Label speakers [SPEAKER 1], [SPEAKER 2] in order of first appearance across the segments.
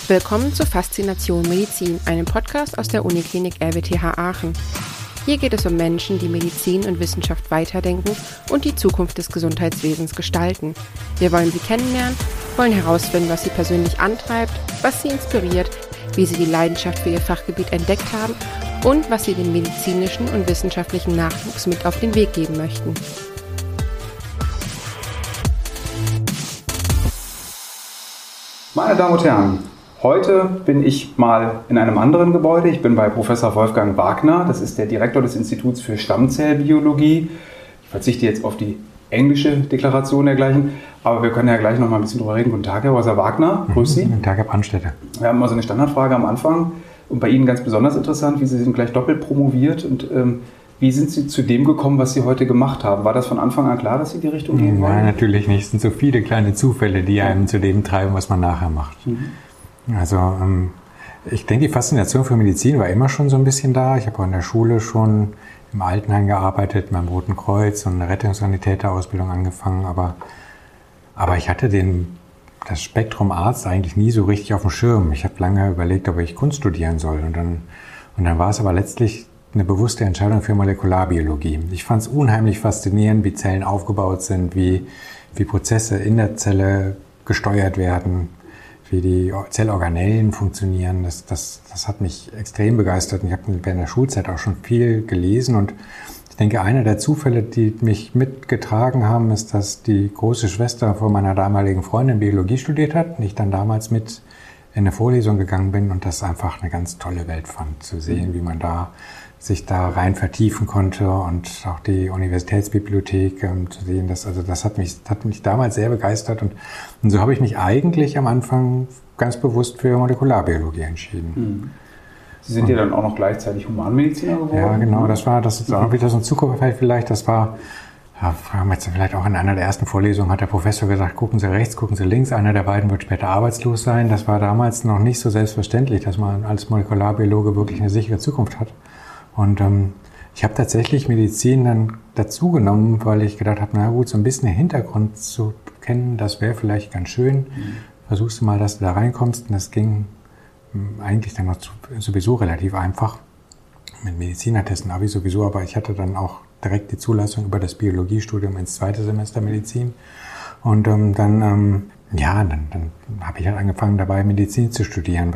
[SPEAKER 1] Willkommen zu Faszination Medizin, einem Podcast aus der Uniklinik RWTH Aachen. Hier geht es um Menschen, die Medizin und Wissenschaft weiterdenken und die Zukunft des Gesundheitswesens gestalten. Wir wollen sie kennenlernen, wollen herausfinden, was sie persönlich antreibt, was sie inspiriert, wie sie die Leidenschaft für ihr Fachgebiet entdeckt haben und was sie dem medizinischen und wissenschaftlichen Nachwuchs mit auf den Weg geben möchten.
[SPEAKER 2] Meine Damen und Herren, heute bin ich mal in einem anderen Gebäude. Ich bin bei Professor Wolfgang Wagner. Das ist der Direktor des Instituts für Stammzellbiologie. Ich verzichte jetzt auf die englische Deklaration dergleichen, aber wir können ja gleich noch mal ein bisschen drüber reden. Guten Tag, Herr Professor Wagner. Grüß Sie.
[SPEAKER 3] Guten Tag, Herr Brandstätter.
[SPEAKER 2] Wir haben mal so eine Standardfrage am Anfang und bei Ihnen ganz besonders interessant, wie Sie sind gleich doppelt promoviert und wie sind Sie zu dem gekommen, was Sie heute gemacht haben? War das von Anfang an klar, dass Sie die Richtung gehen wollen?
[SPEAKER 3] Nein, natürlich nicht. Es sind so viele kleine Zufälle, die einem zu dem treiben, was man nachher macht. Also ich denke, die Faszination für Medizin war immer schon so ein bisschen da. Ich habe auch in der Schule schon im Altenheim gearbeitet, beim Roten Kreuz und eine Rettungssanitäterausbildung angefangen. Aber ich hatte das Spektrum Arzt eigentlich nie so richtig auf dem Schirm. Ich habe lange überlegt, ob ich Kunst studieren soll. Und dann war es aber letztlich eine bewusste Entscheidung für Molekularbiologie. Ich fand es unheimlich faszinierend, wie Zellen aufgebaut sind, wie Prozesse in der Zelle gesteuert werden, wie die Zellorganellen funktionieren. Das hat mich extrem begeistert. Und ich habe während der Schulzeit auch schon viel gelesen. Und ich denke, einer der Zufälle, die mich mitgetragen haben, ist, dass die große Schwester von meiner damaligen Freundin Biologie studiert hat und ich dann damals mit in eine Vorlesung gegangen bin und das einfach eine ganz tolle Welt fand, zu sehen, wie man sich da rein vertiefen konnte und auch die Universitätsbibliothek zu sehen. Das hat mich damals sehr begeistert und so habe ich mich eigentlich am Anfang ganz bewusst für Molekularbiologie entschieden.
[SPEAKER 2] Sie sind ja dann auch noch gleichzeitig Humanmediziner geworden?
[SPEAKER 3] Ja, genau. Das ist auch wieder so ein Zukunftsfeld vielleicht. Das war, vielleicht auch in einer der ersten Vorlesungen hat der Professor gesagt, gucken Sie rechts, gucken Sie links. Einer der beiden wird später arbeitslos sein. Das war damals noch nicht so selbstverständlich, dass man als Molekularbiologe wirklich eine sichere Zukunft hat. Und ich habe tatsächlich Medizin dann dazu genommen, weil ich gedacht habe, na gut, so ein bisschen den Hintergrund zu kennen, das wäre vielleicht ganz schön. Versuchst du mal, dass du da reinkommst. Und das ging eigentlich dann noch sowieso relativ einfach. Mit Medizinertesten habe ich sowieso, aber ich hatte dann auch direkt die Zulassung über das Biologiestudium ins zweite Semester Medizin. Und dann habe ich halt angefangen, dabei Medizin zu studieren,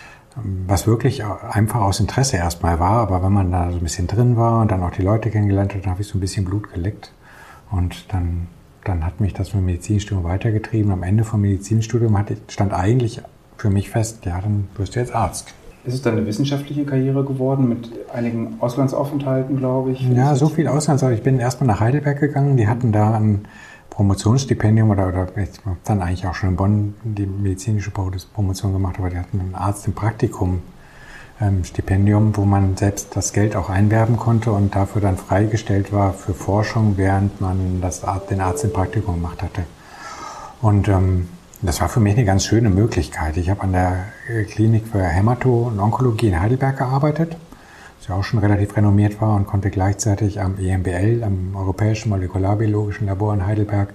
[SPEAKER 3] was wirklich einfach aus Interesse erstmal war, aber wenn man da so ein bisschen drin war und dann auch die Leute kennengelernt hat, dann habe ich so ein bisschen Blut geleckt und dann hat mich das mit dem Medizinstudium weitergetrieben. Am Ende vom Medizinstudium stand eigentlich für mich fest, ja, dann wirst du jetzt Arzt.
[SPEAKER 2] Ist es dann eine wissenschaftliche Karriere geworden mit einigen Auslandsaufenthalten, glaube ich?
[SPEAKER 3] Ja, so viel Auslandsaufenthalte. Ich bin erstmal nach Heidelberg gegangen, die hatten da ein Promotionsstipendium oder ich habe dann eigentlich auch schon in Bonn die medizinische Promotion gemacht, aber die hatten einen Arzt im Praktikum Stipendium, wo man selbst das Geld auch einwerben konnte und dafür dann freigestellt war für Forschung, während man den Arzt im Praktikum gemacht hatte. Und das war für mich eine ganz schöne Möglichkeit. Ich habe an der Klinik für Hämato- und Onkologie in Heidelberg gearbeitet, das ja auch schon relativ renommiert war und konnte gleichzeitig am EMBL, am Europäischen Molekularbiologischen Labor in Heidelberg,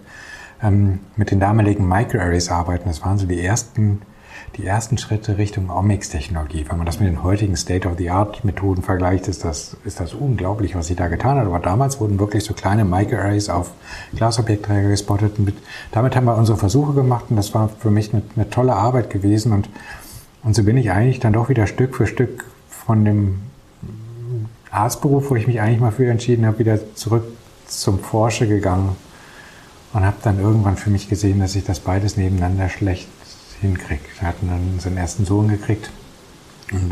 [SPEAKER 3] mit den damaligen Microarrays arbeiten. Das waren so die ersten Schritte Richtung Omics-Technologie. Wenn man das mit den heutigen State-of-the-Art-Methoden vergleicht, ist das unglaublich, was sie da getan hat. Aber damals wurden wirklich so kleine Microarrays auf Glasobjektträger gespottet. Und damit haben wir unsere Versuche gemacht und das war für mich eine tolle Arbeit gewesen. Und so bin ich eigentlich dann doch wieder Stück für Stück von dem Arztberuf, wo ich mich eigentlich mal für entschieden habe, wieder zurück zum Forscher gegangen und habe dann irgendwann für mich gesehen, dass ich das beides nebeneinander schlecht hinkriege. Wir hatten dann unseren ersten Sohn gekriegt und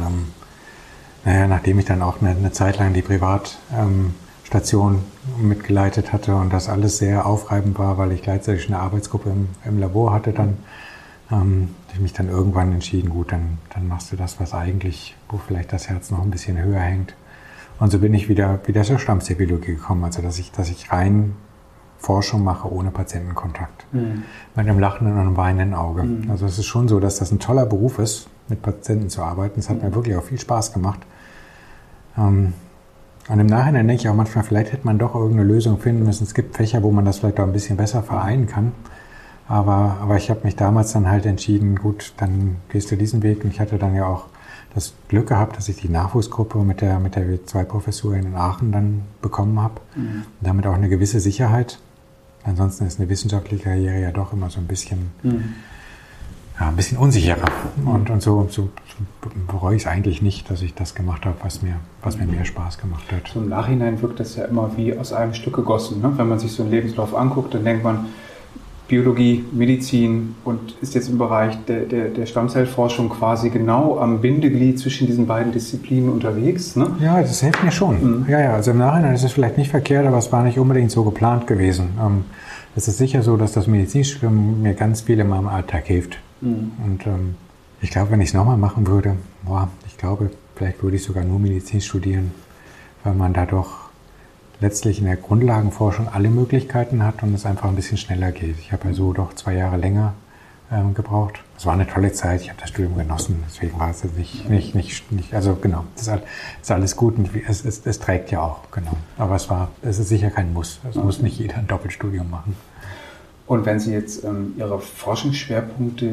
[SPEAKER 3] nachdem ich dann auch eine Zeit lang die Privatstation mitgeleitet hatte und das alles sehr aufreibend war, weil ich gleichzeitig eine Arbeitsgruppe im Labor hatte, dann habe ich mich dann irgendwann entschieden, gut, dann machst du das, wo vielleicht das Herz noch ein bisschen höher hängt. Und so bin ich wieder zur Stammzellbiologie gekommen, also dass ich rein Forschung mache ohne Patientenkontakt. Mit einem lachenden und einem weinenden Auge. Also es ist schon so, dass das ein toller Beruf ist, mit Patienten zu arbeiten. Es hat mir wirklich auch viel Spaß gemacht. Und im Nachhinein denke ich auch manchmal, vielleicht hätte man doch irgendeine Lösung finden müssen. Es gibt Fächer, wo man das vielleicht auch ein bisschen besser vereinen kann. Aber ich habe mich damals dann halt entschieden, gut, dann gehst du diesen Weg. Und ich hatte dann ja auch das Glück gehabt, dass ich die Nachwuchsgruppe mit der W2-Professur in Aachen dann bekommen habe. Und damit auch eine gewisse Sicherheit. Ansonsten ist eine wissenschaftliche Karriere ja doch immer so ein bisschen, ein bisschen unsicherer. Und so bereue ich es eigentlich nicht, dass ich das gemacht habe, was mir mehr Spaß gemacht hat.
[SPEAKER 2] So im Nachhinein wirkt das ja immer wie aus einem Stück gegossen. Ne? Wenn man sich so einen Lebenslauf anguckt, dann denkt man, Biologie, Medizin und ist jetzt im Bereich der Stammzellforschung quasi genau am Bindeglied zwischen diesen beiden Disziplinen unterwegs. Ne?
[SPEAKER 3] Ja, das hilft mir schon. Ja, also im Nachhinein ist es vielleicht nicht verkehrt, aber es war nicht unbedingt so geplant gewesen. Es ist sicher so, dass das Medizinstudium mir ganz viel in meinem Alltag hilft. Und ich glaube, wenn ich es nochmal machen würde, vielleicht würde ich sogar nur Medizin studieren, weil man da doch letztlich in der Grundlagenforschung alle Möglichkeiten hat und es einfach ein bisschen schneller geht. Ich habe ja so doch 2 Jahre länger gebraucht. Es war eine tolle Zeit, ich habe das Studium genossen, deswegen war es nicht, also genau, das ist alles gut und es trägt ja auch, genau. Aber es ist sicher kein Muss. Es muss nicht jeder ein Doppelstudium machen.
[SPEAKER 2] Und wenn Sie jetzt Ihre Forschungsschwerpunkte,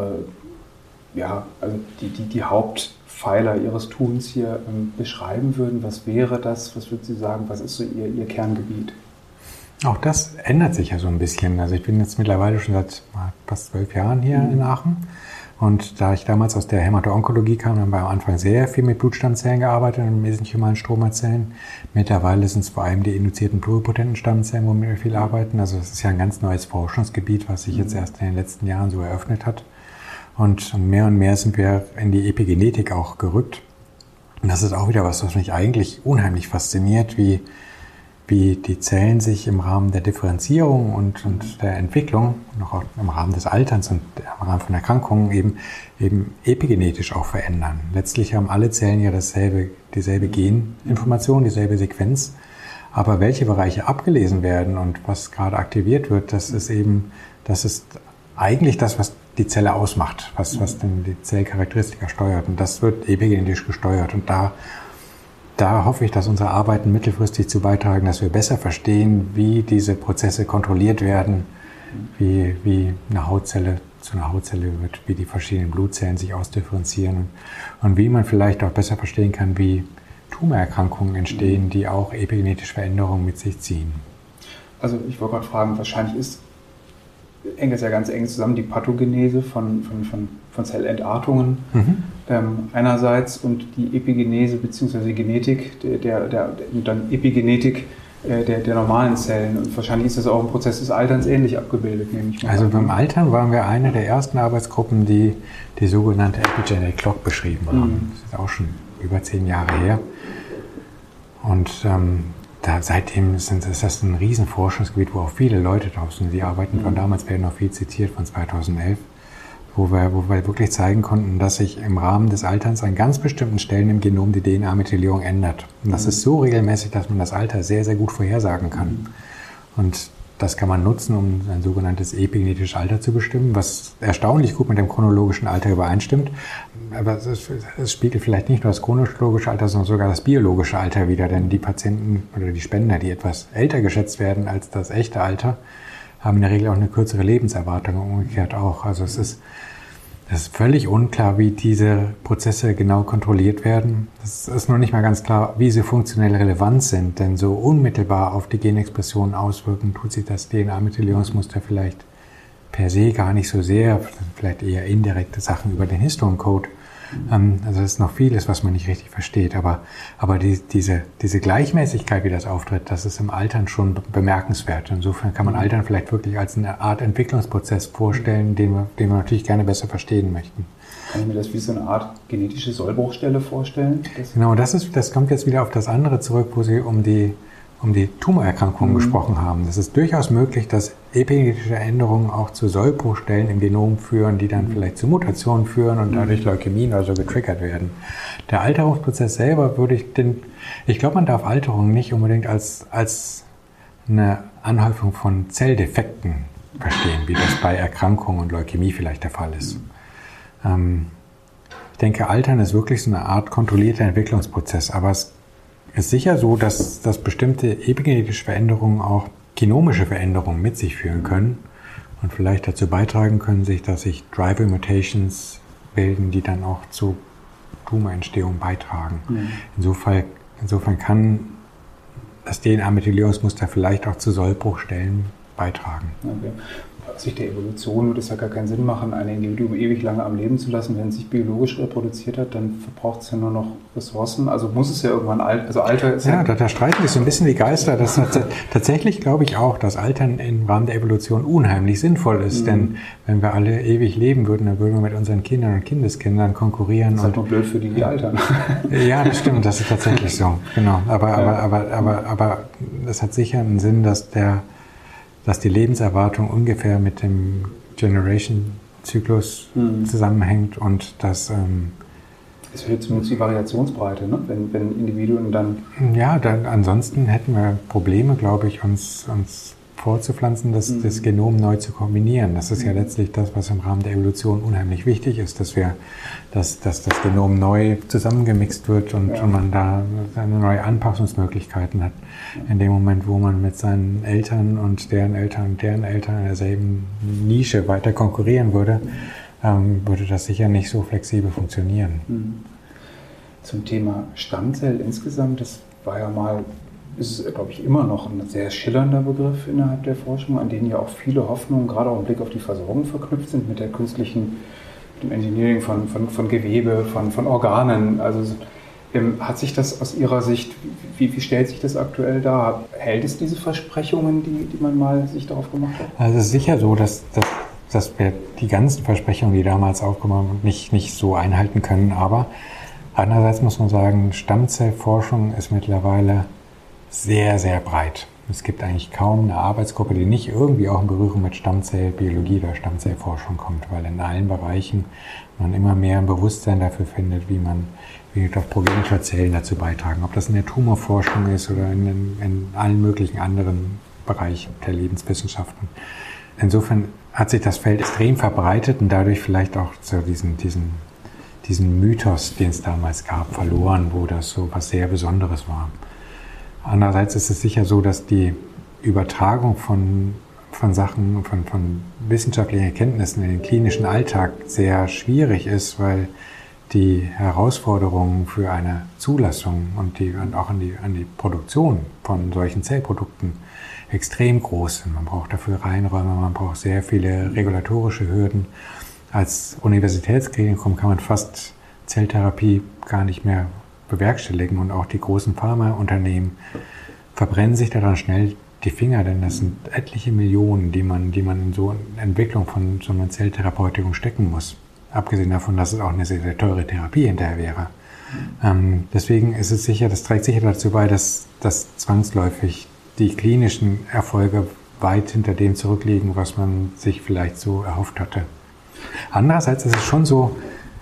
[SPEAKER 2] die Hauptpfeiler Ihres Tuns hier beschreiben würden, was wäre das? Was würden Sie sagen, was ist so Ihr Kerngebiet?
[SPEAKER 3] Auch das ändert sich ja so ein bisschen. Also ich bin jetzt mittlerweile schon seit fast 12 Jahren hier in Aachen. Und da ich damals aus der Hämato-Onkologie kam, haben wir am Anfang sehr viel mit Blutstammzellen gearbeitet und mesenchymalen Stromazellen. Mittlerweile sind es vor allem die induzierten pluripotenten Stammzellen, womit wir viel arbeiten. Also das ist ja ein ganz neues Forschungsgebiet, was sich jetzt erst in den letzten Jahren so eröffnet hat. Und mehr sind wir in die Epigenetik auch gerückt. Und das ist auch wieder was mich eigentlich unheimlich fasziniert, wie die Zellen sich im Rahmen der Differenzierung und der Entwicklung, noch auch im Rahmen des Alterns und im Rahmen von Erkrankungen eben epigenetisch auch verändern. Letztlich haben alle Zellen ja dieselbe Geninformation, dieselbe Sequenz. Aber welche Bereiche abgelesen werden und was gerade aktiviert wird, das ist eigentlich das, was die Zelle ausmacht, was denn die Zellcharakteristika steuert. Und das wird epigenetisch gesteuert. Und da hoffe ich, dass unsere Arbeiten mittelfristig dazu beitragen, dass wir besser verstehen, wie diese Prozesse kontrolliert werden, wie eine Hautzelle zu einer Hautzelle wird, wie die verschiedenen Blutzellen sich ausdifferenzieren und wie man vielleicht auch besser verstehen kann, wie Tumorerkrankungen entstehen, die auch epigenetische Veränderungen mit sich ziehen.
[SPEAKER 2] Also ich wollte gerade fragen, wahrscheinlich hängt das ja ganz eng zusammen, die Pathogenese von Zellentartungen einerseits und die Epigenese bzw. Genetik dann Epigenetik der normalen Zellen. Und wahrscheinlich ist das auch im Prozess des Alterns ähnlich abgebildet, nehme ich mal an.
[SPEAKER 3] Also beim Altern waren wir eine der ersten Arbeitsgruppen, die sogenannte Epigenetic Clock beschrieben haben. Das ist auch schon über 10 Jahre her. Und seitdem ist das ein Riesenforschungsgebiet, wo auch viele Leute drauf sind. Die Arbeiten von damals werden noch viel zitiert, von 2011, wo wir wirklich zeigen konnten, dass sich im Rahmen des Alterns an ganz bestimmten Stellen im Genom die DNA-Methylierung ändert. Und das ist so regelmäßig, dass man das Alter sehr, sehr gut vorhersagen kann. Und das kann man nutzen, um ein sogenanntes epigenetisches Alter zu bestimmen, was erstaunlich gut mit dem chronologischen Alter übereinstimmt. Aber es spiegelt vielleicht nicht nur das chronologische Alter, sondern sogar das biologische Alter wider. Denn die Patienten oder die Spender, die etwas älter geschätzt werden als das echte Alter, haben in der Regel auch eine kürzere Lebenserwartung und umgekehrt auch. Also es ist völlig unklar, wie diese Prozesse genau kontrolliert werden. Es ist noch nicht mal ganz klar, wie sie funktionell relevant sind, denn so unmittelbar auf die Genexpression auswirken tut sich das DNA-Methylierungsmuster vielleicht per se gar nicht so sehr, vielleicht eher indirekte Sachen über den Histone-Code. Also es ist noch vieles, was man nicht richtig versteht, aber diese Gleichmäßigkeit, wie das auftritt, das ist im Altern schon bemerkenswert. Insofern kann man Altern vielleicht wirklich als eine Art Entwicklungsprozess vorstellen, den wir natürlich gerne besser verstehen möchten.
[SPEAKER 2] Kann ich mir das wie so eine Art genetische Sollbruchstelle vorstellen?
[SPEAKER 3] Genau, das kommt jetzt wieder auf das andere zurück, wo Sie um die Tumorerkrankungen gesprochen haben. Das ist durchaus möglich, dass epigenetische Änderungen auch zu Sollbruchstellen im Genom führen, die dann vielleicht zu Mutationen führen und dadurch Leukämien oder so getriggert werden. Der Alterungsprozess selber ich glaube, man darf Alterung nicht unbedingt als eine Anhäufung von Zelldefekten verstehen, wie das bei Erkrankungen und Leukämie vielleicht der Fall ist. Ich denke, Altern ist wirklich so eine Art kontrollierter Entwicklungsprozess, aber es ist sicher so, dass bestimmte epigenetische Veränderungen auch genomische Veränderungen mit sich führen können. und vielleicht dazu beitragen können, dass sich Driver Mutations bilden, die dann auch zu Tumorentstehung beitragen. Insofern kann das DNA-Methylierungsmuster vielleicht auch zu Sollbruchstellen beitragen.
[SPEAKER 2] Okay. Aus Sicht der Evolution würde es ja gar keinen Sinn machen, ein Individuum ewig lange am Leben zu lassen. Wenn es sich biologisch reproduziert hat, dann verbraucht es ja nur noch Ressourcen. Also muss es ja irgendwann Alter ist.
[SPEAKER 3] Ja, da streiten sich so ein bisschen die Geister. Tatsächlich glaube ich auch, dass Altern im Rahmen der Evolution unheimlich sinnvoll ist. Denn wenn wir alle ewig leben würden, dann würden wir mit unseren Kindern und Kindeskindern konkurrieren.
[SPEAKER 2] Das ist halt nur blöd für die altern.
[SPEAKER 3] Ja, das stimmt. Das ist tatsächlich so. Genau. Aber das hat sicher einen Sinn, dass die Lebenserwartung ungefähr mit dem Generation-Zyklus zusammenhängt und dass...
[SPEAKER 2] Es wird zumindest die Variationsbreite, ne? Wenn Individuen dann...
[SPEAKER 3] Ja, ansonsten hätten wir Probleme, glaube ich, uns vorzupflanzen, das Genom neu zu kombinieren. Das ist ja letztlich das, was im Rahmen der Evolution unheimlich wichtig ist, dass das Genom neu zusammengemixt wird und man da neue Anpassungsmöglichkeiten hat. In dem Moment, wo man mit seinen Eltern und deren Eltern in derselben Nische weiter konkurrieren würde, würde das sicher nicht so flexibel funktionieren.
[SPEAKER 2] Zum Thema Stammzell insgesamt, das war ja mal... ist es, glaube ich, immer noch ein sehr schillernder Begriff innerhalb der Forschung, an den ja auch viele Hoffnungen, gerade auch im Blick auf die Versorgung verknüpft sind, mit dem Engineering von Gewebe, von Organen. Also hat sich das aus Ihrer Sicht, wie stellt sich das aktuell dar? Hält es diese Versprechungen, die man mal sich darauf gemacht hat?
[SPEAKER 3] Also es ist sicher so, dass wir die ganzen Versprechungen, die damals aufgenommen wurden, nicht so einhalten können. Aber andererseits muss man sagen, Stammzellforschung ist mittlerweile sehr, sehr breit. Es gibt eigentlich kaum eine Arbeitsgruppe, die nicht irgendwie auch in Berührung mit Stammzellbiologie oder Stammzellforschung kommt, weil in allen Bereichen man immer mehr ein Bewusstsein dafür findet, wie doch Progenitor-Zellen dazu beitragen. Ob das in der Tumorforschung ist oder in allen möglichen anderen Bereichen der Lebenswissenschaften. Insofern hat sich das Feld extrem verbreitet und dadurch vielleicht auch so diesen Mythos, den es damals gab, verloren, wo das so was sehr Besonderes war. Andererseits ist es sicher so, dass die Übertragung von Sachen, von wissenschaftlichen Erkenntnissen in den klinischen Alltag sehr schwierig ist, weil die Herausforderungen für eine Zulassung und auch an die Produktion von solchen Zellprodukten extrem groß sind. Man braucht dafür Reinräume, man braucht sehr viele regulatorische Hürden. Als Universitätsklinikum kann man fast Zelltherapie gar nicht mehr bewerkstelligen und auch die großen Pharmaunternehmen verbrennen sich daran schnell die Finger, denn das sind etliche Millionen, die man in so eine Entwicklung von so einer Zelltherapeutikum stecken muss. Abgesehen davon, dass es auch eine sehr, sehr teure Therapie hinterher wäre. Deswegen ist es sicher, das trägt sicher dazu bei, dass zwangsläufig die klinischen Erfolge weit hinter dem zurückliegen, was man sich vielleicht so erhofft hatte. Andererseits ist es schon so,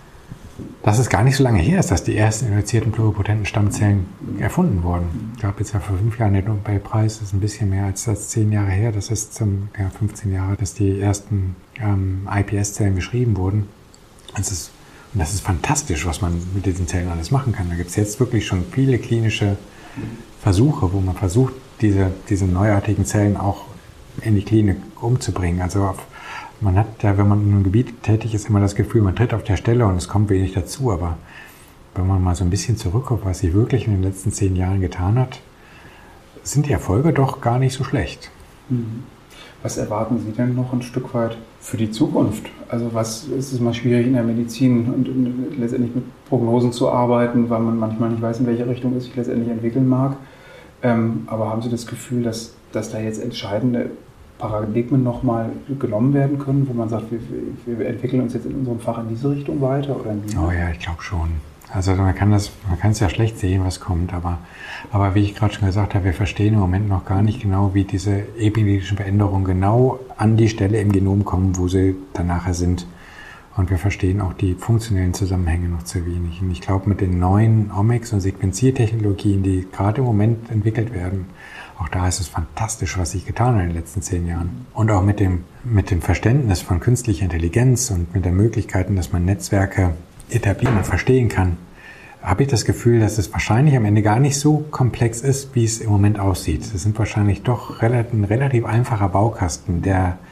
[SPEAKER 3] dass es gar nicht so lange her ist, dass die ersten induzierten pluripotenten Stammzellen erfunden wurden. Ich glaube, jetzt ja vor 5 Jahren der Nobelpreis, das ist ein bisschen mehr als 10 Jahre her, das ist 15 Jahre, dass die ersten iPS-Zellen beschrieben wurden. Das ist fantastisch, was man mit diesen Zellen alles machen kann. Da gibt es jetzt wirklich schon viele klinische Versuche, wo man versucht, diese neuartigen Zellen auch in die Klinik umzubringen. Also man hat ja, wenn man in einem Gebiet tätig ist, immer das Gefühl, man tritt auf der Stelle und es kommt wenig dazu. Aber wenn man mal so ein bisschen zurückguckt, was sich wirklich in den letzten 10 Jahren getan hat, sind die Erfolge doch gar nicht so schlecht.
[SPEAKER 2] Was erwarten Sie denn noch ein Stück weit für die Zukunft? Also was ist es mal schwierig in der Medizin und letztendlich mit Prognosen zu arbeiten, weil man manchmal nicht weiß, in welche Richtung es sich letztendlich entwickeln mag. Aber haben Sie das Gefühl, dass da jetzt entscheidende Paradigmen nochmal genommen werden können, wo man sagt, wir entwickeln uns jetzt in unserem Fach in diese Richtung weiter? Oder
[SPEAKER 3] oh ja, ich glaube schon. Also man kann es ja schlecht sehen, was kommt, aber wie ich gerade schon gesagt habe, wir verstehen im Moment noch gar nicht genau, wie diese epigenetischen Veränderungen genau an die Stelle im Genom kommen, wo sie dann nachher sind. Und wir verstehen auch die funktionellen Zusammenhänge noch zu wenig. Und ich glaube, mit den neuen Omics- und Sequenziertechnologien, die gerade im Moment entwickelt werden, auch da ist es fantastisch, was sich getan hat in den letzten 10 Jahren. Und auch mit dem Verständnis von künstlicher Intelligenz und mit den Möglichkeiten, dass man Netzwerke etablieren und verstehen kann, habe ich das Gefühl, dass es wahrscheinlich am Ende gar nicht so komplex ist, wie es im Moment aussieht. Es sind wahrscheinlich doch ein relativ einfacher Baukasten, der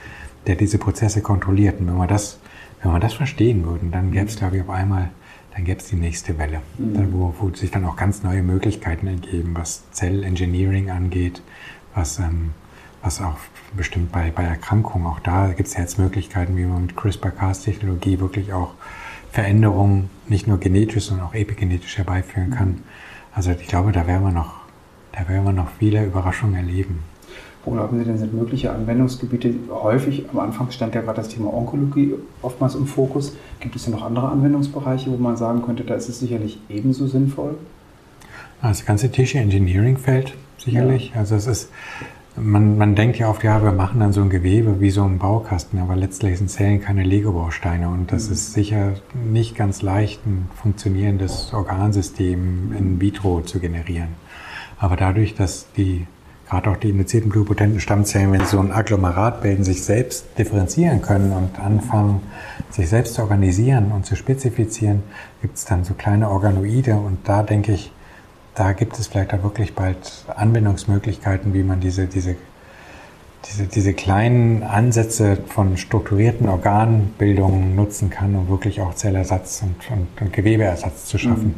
[SPEAKER 3] der diese Prozesse kontrolliert. Und wenn wir das verstehen würden, dann gäbe es, glaube ich, auf einmal, dann gäbe es die nächste Welle, wo sich dann auch ganz neue Möglichkeiten ergeben, was Zellengineering angeht, was auch bestimmt bei Erkrankungen, auch da gibt es ja jetzt Möglichkeiten, wie man mit CRISPR-Cas-Technologie wirklich auch Veränderungen nicht nur genetisch, sondern auch epigenetisch herbeiführen kann. Also ich glaube, da werden wir noch viele Überraschungen erleben.
[SPEAKER 2] Wo glauben Sie denn, sind mögliche Anwendungsgebiete? Häufig, am Anfang stand ja gerade das Thema Onkologie oftmals im Fokus. Gibt es denn noch andere Anwendungsbereiche, wo man sagen könnte, da ist es sicherlich ebenso sinnvoll?
[SPEAKER 3] Das ganze Tissue Engineering fällt sicherlich. Ja. Also es ist, man denkt ja oft, ja, wir machen dann so ein Gewebe wie so ein Baukasten, aber letztlich sind Zellen keine Lego-Bausteine und das ist sicher nicht ganz leicht, ein funktionierendes Organsystem in vitro zu generieren. Aber dadurch, dass gerade auch die induzierten pluripotenten Stammzellen, wenn sie so ein Agglomerat bilden, sich selbst differenzieren können und anfangen, sich selbst zu organisieren und zu spezifizieren, gibt es dann so kleine Organoide und da denke ich, da gibt es vielleicht auch wirklich bald Anwendungsmöglichkeiten, wie man diese kleinen Ansätze von strukturierten Organbildungen nutzen kann, um wirklich auch Zellersatz und Gewebeersatz zu schaffen.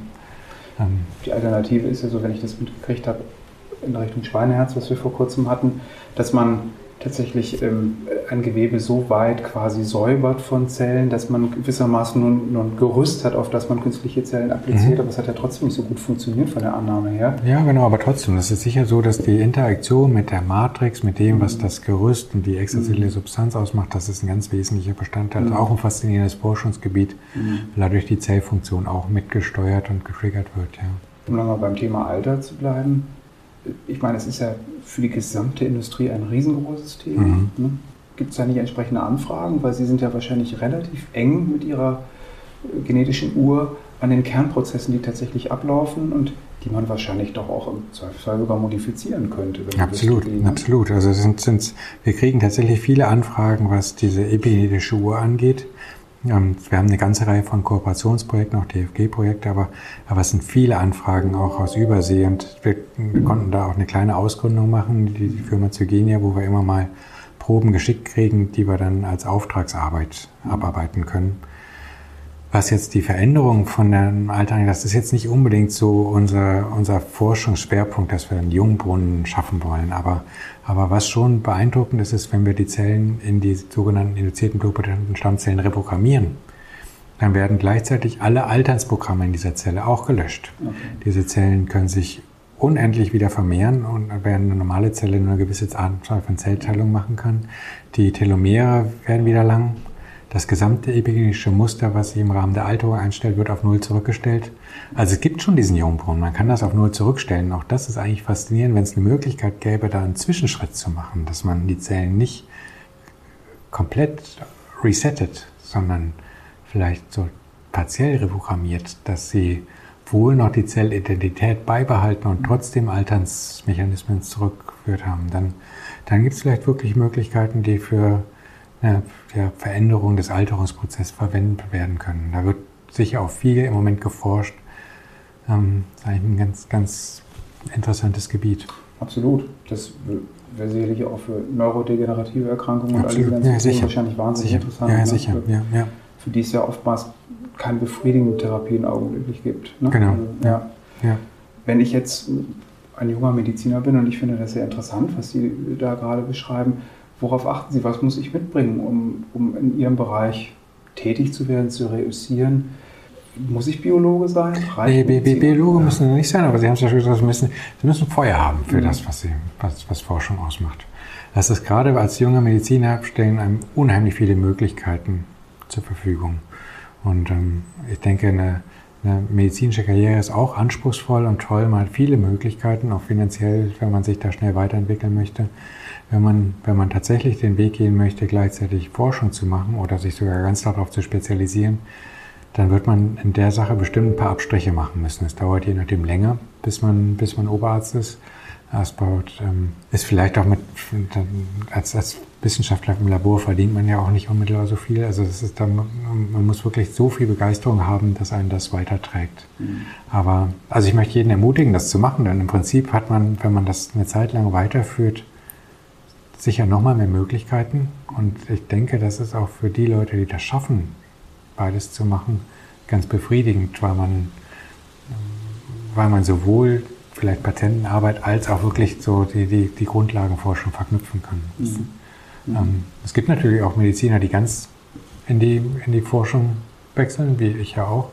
[SPEAKER 2] Die Alternative ist ja so, wenn ich das mitgekriegt habe, in Richtung Schweineherz, was wir vor kurzem hatten, dass man tatsächlich ein Gewebe so weit quasi säubert von Zellen, dass man gewissermaßen nur ein Gerüst hat, auf das man künstliche Zellen appliziert, aber es hat ja trotzdem nicht so gut funktioniert von der Annahme her.
[SPEAKER 3] Ja, genau, aber trotzdem, das ist sicher so, dass die Interaktion mit der Matrix, mit dem, was das Gerüst und die extrazelluläre Substanz ausmacht, das ist ein ganz wesentlicher Bestandteil, auch ein faszinierendes Forschungsgebiet, weil dadurch die Zellfunktion auch mitgesteuert und getriggert wird. Ja.
[SPEAKER 2] Um nochmal beim Thema Alter zu bleiben, ich meine, es ist ja für die gesamte Industrie ein riesengroßes Thema. Ne? Gibt es da nicht entsprechende Anfragen? Weil Sie sind ja wahrscheinlich relativ eng mit Ihrer genetischen Uhr an den Kernprozessen, die tatsächlich ablaufen und die man wahrscheinlich doch auch im Zweifelsfall sogar modifizieren könnte.
[SPEAKER 3] Absolut. Also wir kriegen tatsächlich viele Anfragen, was diese epigenetische Uhr angeht. Wir haben eine ganze Reihe von Kooperationsprojekten, auch DFG-Projekte, aber es sind viele Anfragen auch aus Übersee und wir konnten da auch eine kleine Ausgründung machen, die Firma Zygenia, wo wir immer mal Proben geschickt kriegen, die wir dann als Auftragsarbeit abarbeiten können. Was jetzt die Veränderung von dem Alter angeht, das ist jetzt nicht unbedingt so unser Forschungsschwerpunkt, dass wir einen Jungbrunnen schaffen wollen, aber was schon beeindruckend ist, wenn wir die Zellen in die sogenannten induzierten pluripotenten Stammzellen reprogrammieren, dann werden gleichzeitig alle Alternsprogramme in dieser Zelle auch gelöscht. Okay. Diese Zellen können sich unendlich wieder vermehren und während eine normale Zelle nur eine gewisse Anzahl von Zellteilungen machen kann. Die Telomere werden wieder lang. Das gesamte epigenetische Muster, was sich im Rahmen der Alterung einstellt, wird auf 0 zurückgestellt. Also es gibt schon diesen Jungbrunnen, man kann das auf 0 zurückstellen. Auch das ist eigentlich faszinierend, wenn es eine Möglichkeit gäbe, da einen Zwischenschritt zu machen, dass man die Zellen nicht komplett resettet, sondern vielleicht so partiell reprogrammiert, dass sie wohl noch die Zellidentität beibehalten und trotzdem Alternsmechanismen zurückgeführt haben. Dann gibt es vielleicht wirklich Möglichkeiten, die für der Veränderung des Alterungsprozesses verwendet werden können. Da wird sicher auch viel im Moment geforscht. Das ist eigentlich ein ganz, ganz interessantes Gebiet.
[SPEAKER 2] Absolut. Das wäre sicherlich auch für neurodegenerative Erkrankungen und all diese ganzen Themen wahrscheinlich wahnsinnig interessant.
[SPEAKER 3] Ja, sicher. Ja.
[SPEAKER 2] Für die es ja oftmals keine befriedigende Therapien augenblicklich gibt. Ne?
[SPEAKER 3] Genau.
[SPEAKER 2] Also, ja. Wenn ich jetzt ein junger Mediziner bin und ich finde das sehr interessant, was Sie da gerade beschreiben, worauf achten Sie? Was muss ich mitbringen, um in Ihrem Bereich tätig zu werden, zu reüssieren? Muss ich Biologe sein?
[SPEAKER 3] Biologe müssen Sie nicht sein, aber Sie haben es ja schon gesagt, Sie müssen Feuer haben für das, was Forschung ausmacht. Das ist gerade als junger Mediziner stellen einem unheimlich viele Möglichkeiten zur Verfügung. Und ich denke, eine medizinische Karriere ist auch anspruchsvoll und toll. Man hat viele Möglichkeiten, auch finanziell, wenn man sich da schnell weiterentwickeln möchte. Wenn man tatsächlich den Weg gehen möchte, gleichzeitig Forschung zu machen oder sich sogar ganz darauf zu spezialisieren, dann wird man in der Sache bestimmt ein paar Abstriche machen müssen. Es dauert je nachdem länger, bis man Oberarzt ist. Es ist vielleicht auch als Wissenschaftler im Labor verdient man ja auch nicht unmittelbar so viel. Also man muss wirklich so viel Begeisterung haben, dass einen das weiterträgt. Aber also ich möchte jeden ermutigen, das zu machen, denn im Prinzip hat man, wenn man das eine Zeit lang weiterführt, sicher nochmal mehr Möglichkeiten. Und ich denke, das ist auch für die Leute, die das schaffen, beides zu machen, ganz befriedigend, weil man sowohl vielleicht Patentenarbeit als auch wirklich so die Grundlagenforschung verknüpfen kann. Es gibt natürlich auch Mediziner, die ganz in die Forschung wechseln, wie ich ja auch.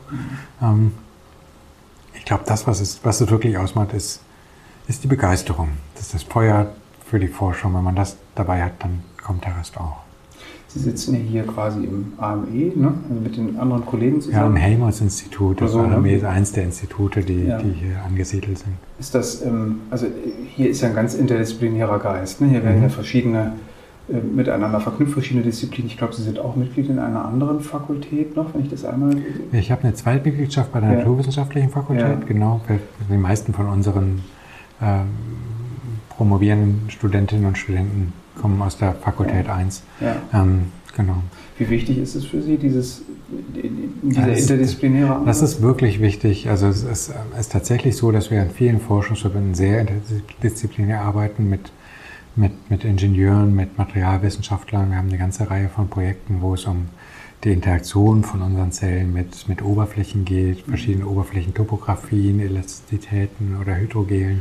[SPEAKER 3] Ich glaube, das, was es wirklich ausmacht, ist die Begeisterung. Das ist das Feuer für die Forschung. Wenn man das dabei hat, dann kommt der Rest auch.
[SPEAKER 2] Sie sitzen ja hier quasi im AME, ne? Also mit den anderen Kollegen zusammen.
[SPEAKER 3] Ja, im Helmholtz-Institut. Das AME ist eins der Institute, die hier angesiedelt sind.
[SPEAKER 2] Ist das, also hier ist ja ein ganz interdisziplinärer Geist. Ne? Hier werden ja verschiedene, miteinander verknüpft, verschiedene Disziplinen. Ich glaube, Sie sind auch Mitglied in einer anderen Fakultät noch, wenn ich das einmal...
[SPEAKER 3] Ich habe eine Zweitmitgliedschaft bei der Naturwissenschaftlichen Fakultät, genau. Die meisten von unseren promovierenden Studentinnen und Studenten kommen aus der Fakultät 1. Genau.
[SPEAKER 2] Wie wichtig ist es für Sie, dieser interdisziplinäre Ansatz?
[SPEAKER 3] Das ist wirklich wichtig. Also es ist tatsächlich so, dass wir in vielen Forschungsverbänden sehr interdisziplinär arbeiten mit Ingenieuren, mit Materialwissenschaftlern. Wir haben eine ganze Reihe von Projekten, wo es um die Interaktion von unseren Zellen mit Oberflächen geht, verschiedene Oberflächentopografien, Elastizitäten oder Hydrogelen.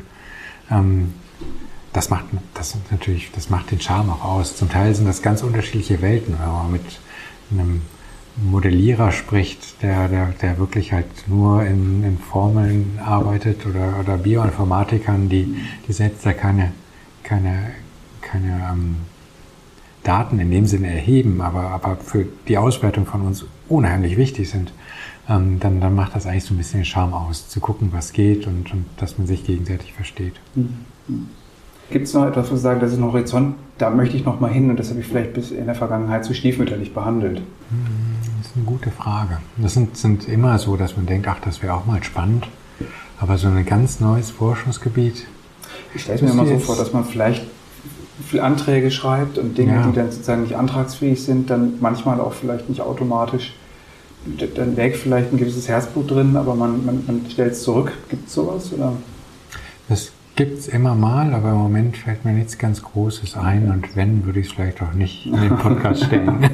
[SPEAKER 3] Das macht den Charme auch aus. Zum Teil sind das ganz unterschiedliche Welten, wenn man mit einem Modellierer spricht, der wirklich halt nur in Formeln arbeitet oder Bioinformatikern, die selbst da keine Daten in dem Sinne erheben, aber für die Auswertung von uns unheimlich wichtig sind, dann macht das eigentlich so ein bisschen den Charme aus, zu gucken, was geht und dass man sich gegenseitig versteht.
[SPEAKER 2] Gibt es noch etwas, wo Sie sagen, das ist ein Horizont, da möchte ich noch mal hin und das habe ich vielleicht bis in der Vergangenheit zu stiefmütterlich behandelt?
[SPEAKER 3] Das ist eine gute Frage. Das sind immer so, dass man denkt, ach, das wäre auch mal spannend, aber so ein ganz neues Forschungsgebiet...
[SPEAKER 2] Ich stelle mir immer so vor, dass man vielleicht viele Anträge schreibt und Dinge, die dann sozusagen nicht antragsfähig sind, dann manchmal auch vielleicht nicht automatisch, dann wäre vielleicht ein gewisses Herzblut drin, aber man stellt es zurück. Gibt es sowas? Oder?
[SPEAKER 3] Das gibt es immer mal, aber im Moment fällt mir nichts ganz Großes ein und wenn, würde ich es vielleicht auch nicht in den Podcast stellen.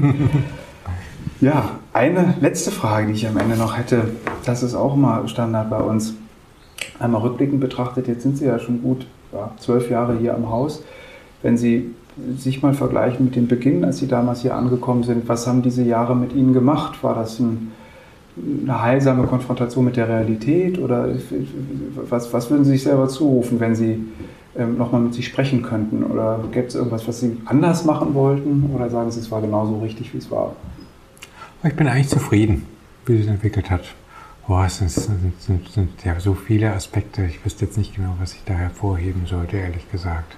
[SPEAKER 2] Ja, eine letzte Frage, die ich am Ende noch hätte, das ist auch mal Standard bei uns. Einmal rückblickend betrachtet, jetzt sind Sie ja schon gut 12 Jahre hier am Haus. Wenn Sie sich mal vergleichen mit dem Beginn, als Sie damals hier angekommen sind, was haben diese Jahre mit Ihnen gemacht? War das eine heilsame Konfrontation mit der Realität oder was würden Sie sich selber zurufen, wenn Sie nochmal mit sich sprechen könnten? Oder gäbe es irgendwas, was Sie anders machen wollten? Oder sagen Sie, es war genauso richtig, wie es war?
[SPEAKER 3] Ich bin eigentlich zufrieden, wie es entwickelt hat. Es sind ja so viele Aspekte. Ich wüsste jetzt nicht genau, was ich da hervorheben sollte, ehrlich gesagt.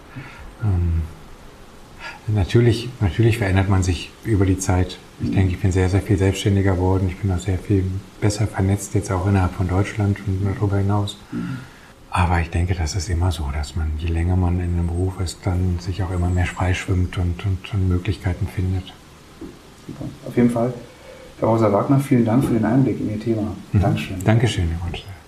[SPEAKER 3] Natürlich verändert man sich über die Zeit. Ich denke, ich bin sehr, sehr viel selbstständiger geworden. Ich bin auch sehr viel besser vernetzt, jetzt auch innerhalb von Deutschland und darüber hinaus. Aber ich denke, das ist immer so, dass man, je länger man in einem Beruf ist, dann sich auch immer mehr freischwimmt und Möglichkeiten findet.
[SPEAKER 2] Super. Auf jeden Fall. Herr Professor Wagner, vielen Dank für den Einblick in Ihr Thema. Dankeschön.
[SPEAKER 3] Dankeschön, Herr Wunsch.